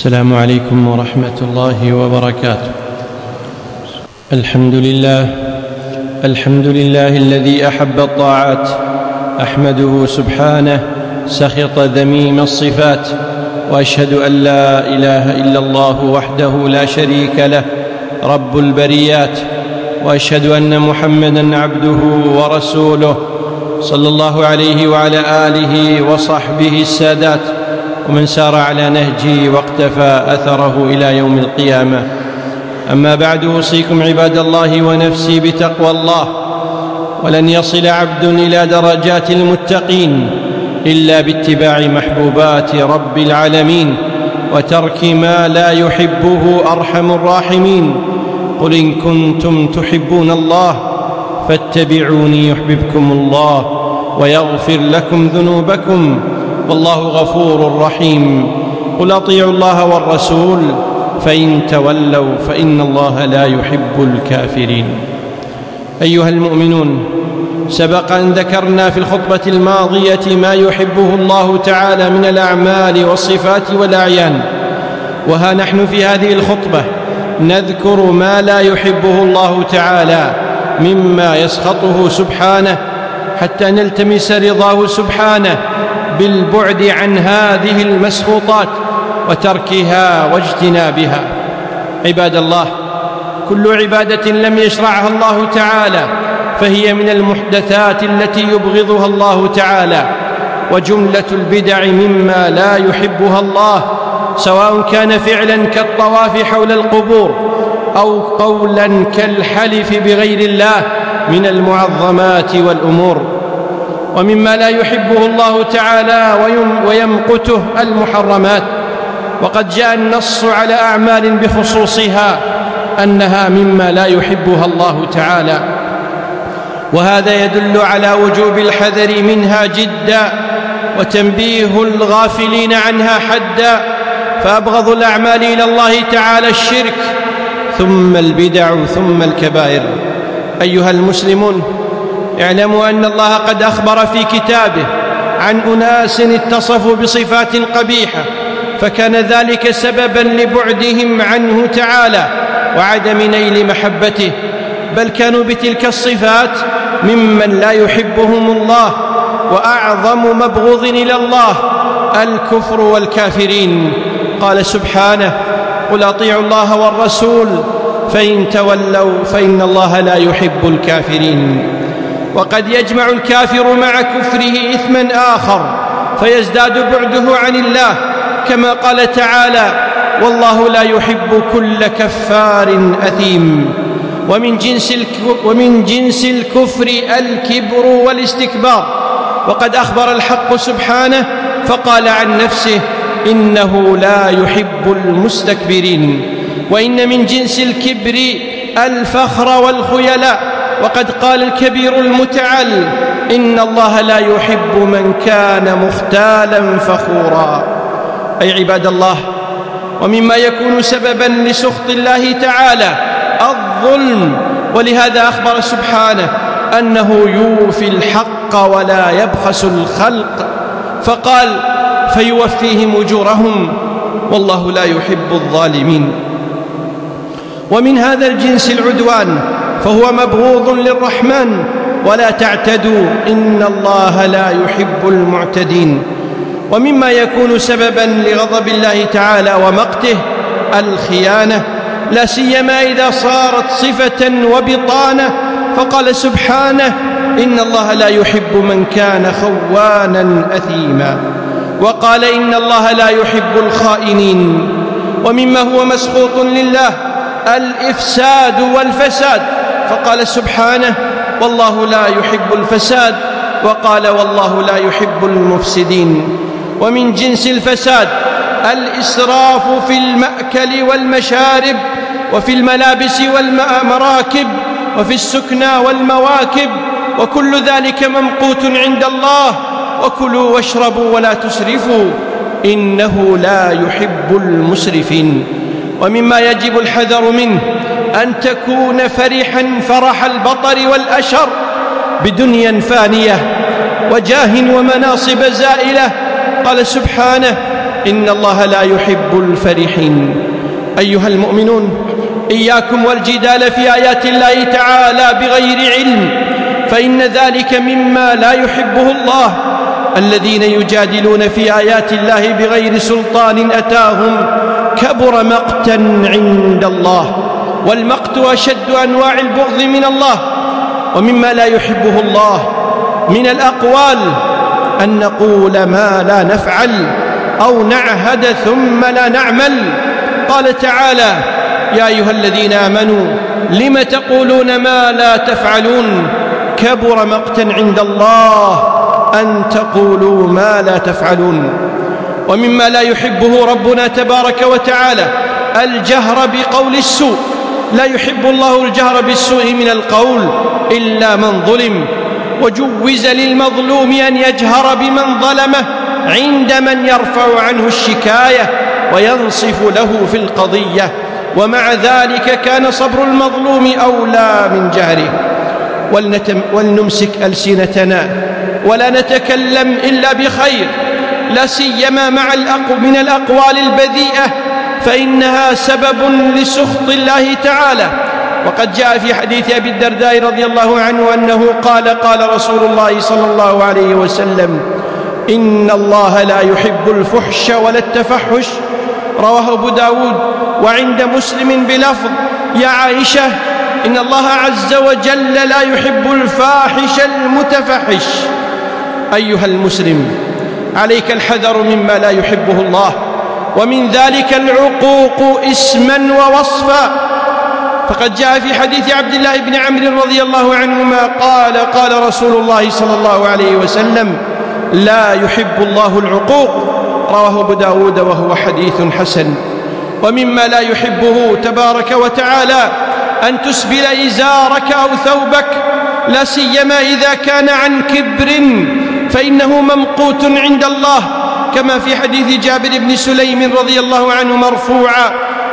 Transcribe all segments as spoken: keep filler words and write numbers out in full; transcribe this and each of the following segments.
السلام عليكم ورحمة الله وبركاته. الحمد لله الحمد لله الذي أحب الطاعات، أحمده سبحانه سخط ذميم الصفات، وأشهد أن لا إله إلا الله وحده لا شريك له رب البريات، وأشهد أن محمدًا عبده ورسوله صلى الله عليه وعلى آله وصحبه السادات، ومن سار على نهجه واقتفى أثره إلى يوم القيامة. أما بعد، أوصيكم عباد الله ونفسي بتقوى الله. ولن يصل عبد إلى درجات المتقين إلا باتباع محبوبات رب العالمين وترك ما لا يحبه أرحم الراحمين. قل إن كنتم تحبون الله فاتبعوني يحببكم الله ويغفر لكم ذنوبكم والله غفور رحيم. قل أطيعوا الله والرسول فإن تولوا فإن الله لا يحب الكافرين. أيها المؤمنون، سبق أن ذكرنا في الخطبة الماضية ما يحبه الله تعالى من الأعمال والصفات والأعيان، وها نحن في هذه الخطبة نذكر ما لا يحبه الله تعالى مما يسخطه سبحانه، حتى نلتمس رضاه سبحانه بالبعد عن هذه المسخوطات وتركها واجتنابها. عباد الله، كل عبادة لم يشرعها الله تعالى فهي من المحدثات التي يبغضها الله تعالى، وجملة البدع مما لا يحبها الله، سواء كان فعلا كالطواف حول القبور أو قولا كالحلف بغير الله من المعظمات والأمور. ومما لا يحبه الله تعالى ويمقته المحرمات، وقد جاء النص على أعمال بخصوصها أنها مما لا يحبها الله تعالى، وهذا يدل على وجوب الحذر منها جدا وتنبيه الغافلين عنها حدا. فأبغض الأعمال إلى الله تعالى الشرك، ثم البدع، ثم الكبائر. أيها المسلمون، اعلموا أن الله قد أخبر في كتابه عن أناس اتصفوا بصفات قبيحة، فكان ذلك سببا لبعدهم عنه تعالى وعدم نيل محبته، بل كانوا بتلك الصفات ممن لا يحبهم الله. وأعظم مبغوض إلى الله الكفر والكافرين. قال سبحانه: قل أطيعوا الله والرسول فإن تولوا فإن الله لا يحب الكافرين. وقد يجمع الكافر مع كفره إثما آخر فيزداد بعده عن الله، كما قال تعالى: والله لا يحب كل كفار أثيم. ومن جنس ومن جنس الكفر الكبر والاستكبار، وقد أخبر الحق سبحانه فقال عن نفسه: إنه لا يحب المستكبرين. وإن من جنس الكبر الفخر والخيلاء، وقد قال الكبير المتعال: إن الله لا يحب من كان مختالا فخورا. أي عباد الله، ومما يكون سببا لسخط الله تعالى الظلم، ولهذا أخبر سبحانه أنه يوفي الحق ولا يبخس الخلق، فقال: فيوفيهم أجورهم والله لا يحب الظالمين. ومن هذا الجنس العدوان، فهو مبغوض للرحمن: ولا تعتدوا إن الله لا يحب المعتدين. ومما يكون سببا لغضب الله تعالى ومقته الخيانة، لا سيما إذا صارت صفة وبطانة، فقال سبحانه: إن الله لا يحب من كان خوانا أثيما. وقال: إن الله لا يحب الخائنين. ومما هو مسخوط لله الإفساد والفساد، فقال سبحانه: والله لا يحب الفساد، وقال: والله لا يحب المفسدين. ومن جنس الفساد الإسراف في المأكل والمشارب، وفي الملابس والمراكب، وفي السكنى والمواكب، وكل ذلك ممقوت عند الله. وكلوا واشربوا ولا تسرفوا إنه لا يحب المسرفين. ومما يجب الحذر منه أن تكون فرحا فرح البطر والأشر بدنيا فانية وجاه ومناصب زائلة. قال سبحانه: إن الله لا يحب الفرحين. أيها المؤمنون، إياكم والجدال في آيات الله تعالى بغير علم، فإن ذلك مما لا يحبه الله. الذين يجادلون في آيات الله بغير سلطان أتاهم كبر مقتا عند الله، والمقت أشد أنواع البغض من الله. ومما لا يحبه الله من الأقوال أن نقول ما لا نفعل أو نعهد ثم لا نعمل. قال تعالى: يا أيها الذين آمنوا لم تقولون ما لا تفعلون كبر مقتا عند الله أن تقولوا ما لا تفعلون. ومما لا يحبه ربنا تبارك وتعالى الجهر بقول السوء. لا يحب الله الجهر بالسوء من القول إلا من ظلم، وجوز للمظلوم أن يجهر بمن ظلمه عند من يرفع عنه الشكاية وينصف له في القضية، ومع ذلك كان صبر المظلوم أولى من جهره. ولنمسك ألسنتنا ولا نتكلم إلا بخير، لا سيما مع من الأقوال البذيئة، فإنها سبب لسخط الله تعالى. وقد جاء في حديث أبي الدرداء رضي الله عنه أنه قال: قال رسول الله صلى الله عليه وسلم: إن الله لا يحب الفحش ولا التفحش. رواه أبو داود وعند مسلم بلفظ: يا عائشة، إن الله عز وجل لا يحب الفاحش المتفحش. أيها المسلم، عليك الحذر مما لا يحبه الله، ومن ذلك العقوق اسما ووصفا. فقد جاء في حديث عبد الله بن عمرو رضي الله عنهما قال: قال رسول الله صلى الله عليه وسلم: لا يحب الله العقوق. رواه أبو داود وهو حديث حسن. ومما لا يحبه تبارك وتعالى أن تسبل إزارك أو ثوبك، لا سيما إذا كان عن كبر، فإنه ممقوت عند الله، كما في حديث جابر بن سليم رضي الله عنه مرفوعا: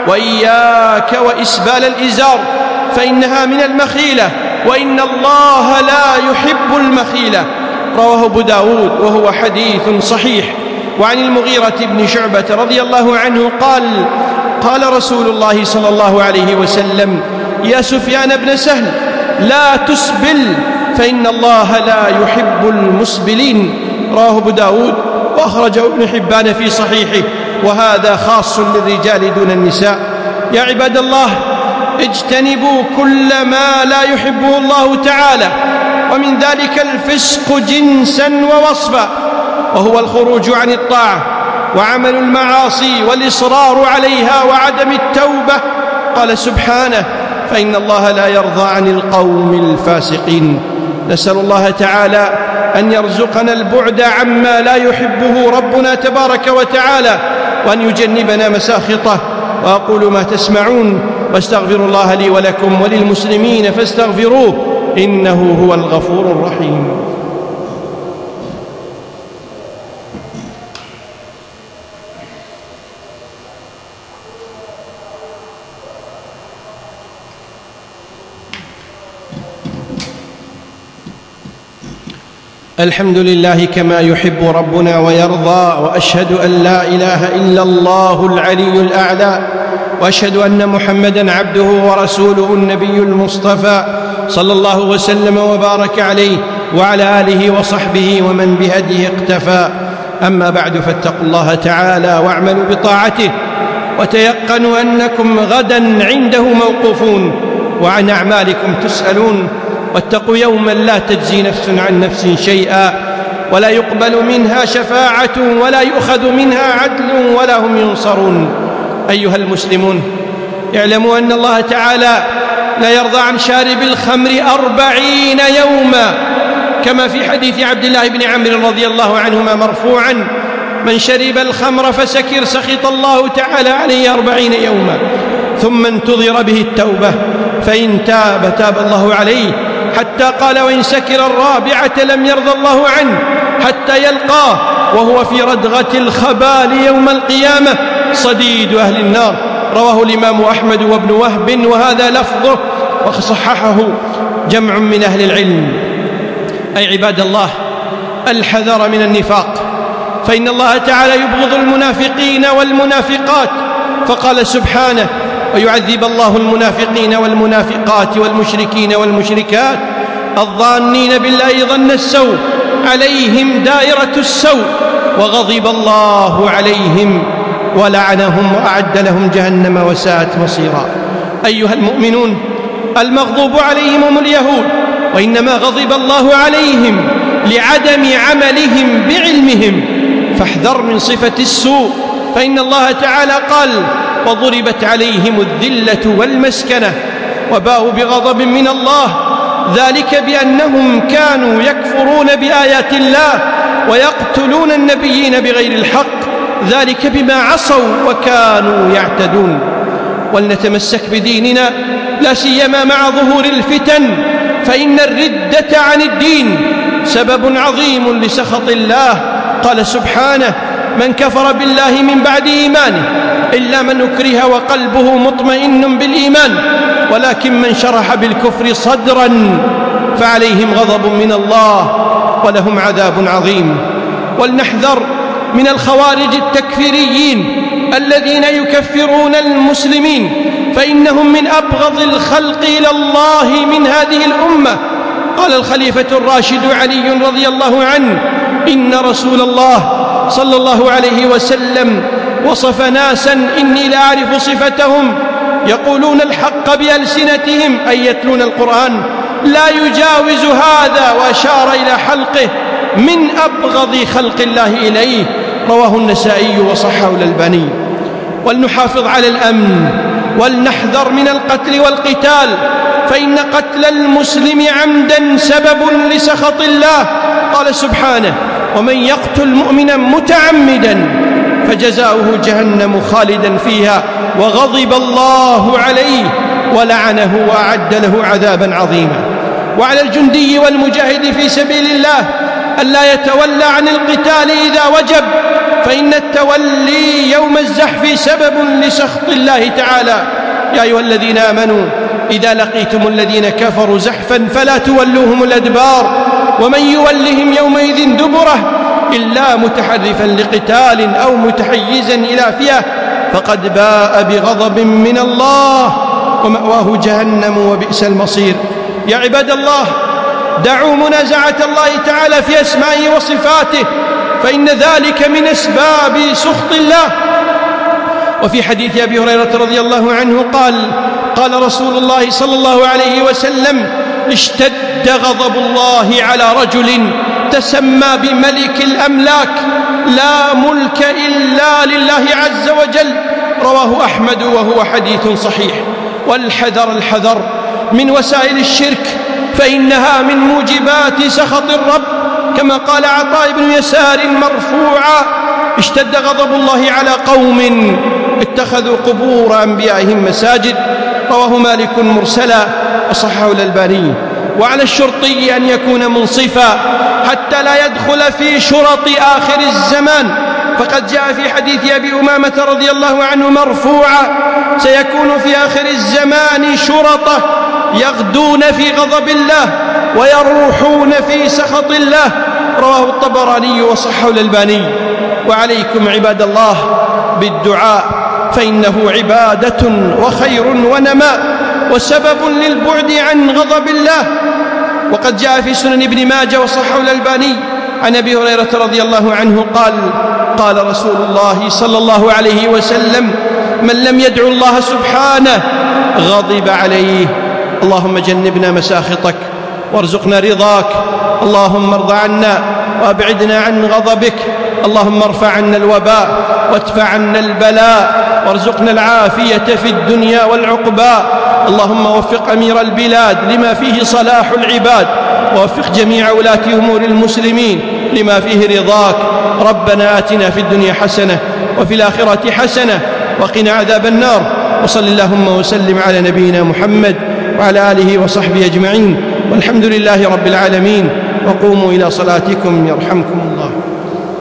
وإياك وإسبال الإزار فإنها من المخيلة، وإن الله لا يحب المخيلة. رواه أبو داود وهو حديث صحيح. وعن المغيرة بن شعبة رضي الله عنه قال: قال رسول الله صلى الله عليه وسلم: يا سفيان بن سهل، لا تسبل فإن الله لا يحب المسبلين. رواه أبو داود وأخرجه ابن حبان في صحيحه، وهذا خاص للرجال دون النساء. يا عباد الله، اجتنبوا كل ما لا يحبه الله تعالى، ومن ذلك الفسق جنسا ووصفا، وهو الخروج عن الطاعة وعمل المعاصي والإصرار عليها وعدم التوبة. قال سبحانه: فإن الله لا يرضى عن القوم الفاسقين. نسأل الله تعالى أن يرزقنا البعد عما لا يحبه ربنا تبارك وتعالى، وأن يجنبنا مساخطه. وأقول ما تسمعون، واستغفر الله لي ولكم وللمسلمين فاستغفروه، إنه هو الغفور الرحيم. الحمد لله كما يحب ربنا ويرضى، وأشهد أن لا إله إلا الله العلي الأعلى، وأشهد أن محمدًا عبده ورسوله النبي المصطفى صلى الله وسلم وبارك عليه وعلى آله وصحبه ومن بهديه اقتفى. أما بعد، فاتقوا الله تعالى واعملوا بطاعته، وتيقنوا أنكم غدًا عنده موقوفون، وعن أعمالكم تسألون. واتقوا يوما لا تجزي نفس عن نفس شيئا، ولا يقبل منها شفاعة ولا يؤخذ منها عدل ولا هم ينصرون. أيها المسلمون، اعلموا أن الله تعالى لا يرضى عن شارب الخمر أربعين يوما، كما في حديث عبد الله بن عمرو رضي الله عنهما مرفوعا: من شرب الخمر فسكر سخط الله تعالى عليه أربعين يوما، ثم انتظر به التوبة، فإن تاب تاب الله عليه، حتى قال: وإن سكر الرابعة لم يرضى الله عنه حتى يلقاه وهو في ردغة الخبال يوم القيامة صديد أهل النار. رواه الإمام أحمد وابن وهب، وهذا لفظه، وصححه جمع من أهل العلم. أي عباد الله، الحذر من النفاق، فإن الله تعالى يبغض المنافقين والمنافقات، فقال سبحانه: ويعذب الله المنافقين والمنافقات والمشركين والمشركات الظانين بالله ظن السوء عليهم دائرة السوء وغضب الله عليهم ولعنهم وأعد لهم جهنم وساءت مصيرا. أيها المؤمنون، المغضوب عليهم هم اليهود، وإنما غضب الله عليهم لعدم عملهم بعلمهم، فاحذر من صفة السوء، فإن الله تعالى قال: وضربت عليهم الذلة والمسكنة وباءوا بغضب من الله، ذلك بأنهم كانوا يكفرون بآيات الله ويقتلون النبيين بغير الحق، ذلك بما عصوا وكانوا يعتدون. ولنتمسك بديننا لا سيما مع ظهور الفتن، فإن الردة عن الدين سبب عظيم لسخط الله. قال سبحانه: من كفر بالله من بعد إيمانه إلا من أكره وقلبه مطمئن بالإيمان، ولكن من شرح بالكفر صدرا فعليهم غضب من الله ولهم عذاب عظيم. ولنحذر من الخوارج التكفيريين الذين يكفرون المسلمين، فإنهم من أبغض الخلق إلى الله من هذه الأمة. قال الخليفة الراشد علي رضي الله عنه: إن رسول الله صلى الله عليه وسلم وصف ناسا إني لا أعرف صفتهم يقولون الحق بألسنتهم، أي يتلون القرآن، لا يجاوز هذا، وأشار إلى حلقه، من أبغض خلق الله إليه. رواه النسائي وصححه الألباني. ولنحافظ على الأمن، ولنحذر من القتل والقتال، فإن قتل المسلم عمدا سبب لسخط الله. قال سبحانه: ومن يقتل مؤمنا متعمدا فجزاؤه جهنم خالدا فيها وغضب الله عليه ولعنه وأعد له عذابا عظيما. وعلى الجندي والمجاهد في سبيل الله ألا يتولى عن القتال إذا وجب، فإن التولي يوم الزحف سبب لسخط الله تعالى. يا أيها الذين آمنوا إذا لقيتم الذين كفروا زحفا فلا تولوهم الأدبار، ومن يولهم يومئذ دبره إلا متحرفا لقتال أو متحيزا إلى فئة فقد باء بغضب من الله ومأواه جهنم وبئس المصير. يا عباد الله، دعوا منازعة الله تعالى في أسمائه وصفاته، فإن ذلك من أسباب سخط الله. وفي حديث أبي هريرة رضي الله عنه قال: قال رسول الله صلى الله عليه وسلم: اشتد غضب الله على رجل تسمى بملك الأملاك لا ملك إلا لله عز وجل. رواه أحمد وهو حديث صحيح. والحذر الحذر من وسائل الشرك، فإنها من موجبات سخط الرب، كما قال عطاء بن يسار مرفوعا: اشتد غضب الله على قوم اتخذوا قبور أنبيائهم مساجد. رواه مالك مرسلا وصححه الألباني. وعلى الشرطي أن يكون منصفا حتى لا يدخل في شرط آخر الزمان، فقد جاء في حديث أبي أمامة رضي الله عنه مرفوعا: سيكون في آخر الزمان شرطة يغدون في غضب الله ويروحون في سخط الله. رواه الطبراني وصححه الألباني. وعليكم عباد الله بالدعاء، فإنه عبادة وخير ونماء وسبب للبعد عن غضب الله. وقد جاء في سنن ابن ماجه وصححه الألباني عن أبي هريرة رضي الله عنه قال: قال رسول الله صلى الله عليه وسلم: من لم يدعو الله سبحانه غضب عليه. اللهم جنبنا مساخطك وارزقنا رضاك، اللهم ارض عنا وابعدنا عن غضبك، اللهم ارفع عنا الوباء وادفع عنا البلاء وارزقنا العافية في الدنيا والعقبى. اللهم وفق أمير البلاد لما فيه صلاح العباد، ووفق جميع ولاة أمور المسلمين لما فيه رضاك. ربنا آتنا في الدنيا حسنة وفي الآخرة حسنة وقنا عذاب النار. وصل اللهم وسلم على نبينا محمد وعلى آله وصحبه أجمعين، والحمد لله رب العالمين. وقوموا إلى صلاتكم يرحمكم الله.